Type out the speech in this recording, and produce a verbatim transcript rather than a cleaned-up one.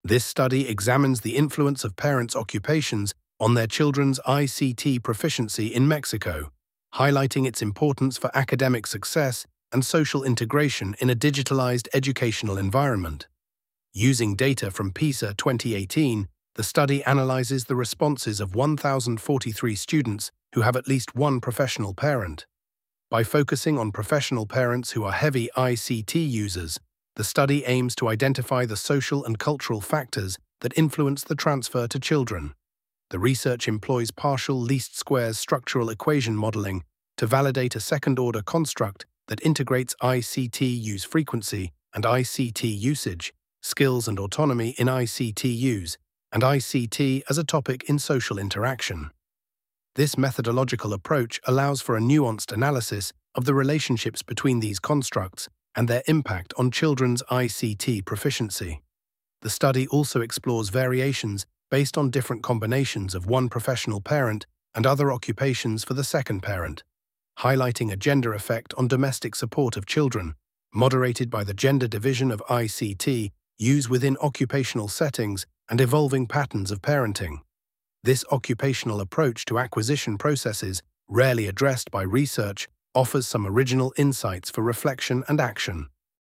This study examines the influence of parents' occupations on their children's I C T proficiency in Mexico, highlighting its importance for academic success and social integration in a digitalized educational environment. Using data from PISA twenty eighteen, the study analyzes the responses of one thousand forty-three students who have at least one professional parent. By focusing on professional parents who are heavy I C T users, the study aims to identify the social and cultural factors that influence the transfer to children. The research employs partial least squares structural equation modeling to validate a second-order construct that integrates I C T use frequency and I C T usage, skills and autonomy in I C T use, and I C T as a topic in social interaction. This methodological approach allows for a nuanced analysis of the relationships between these constructs and their impact on children's I C T proficiency. The study also explores variations based on different combinations of one professional parent and other occupations for the second parent, highlighting a gender effect on domestic support of children, moderated by the gender division of I C T used within occupational settings and evolving patterns of parenting. This occupational approach to acquisition processes, rarely addressed by research, offers some original insights for reflection and action.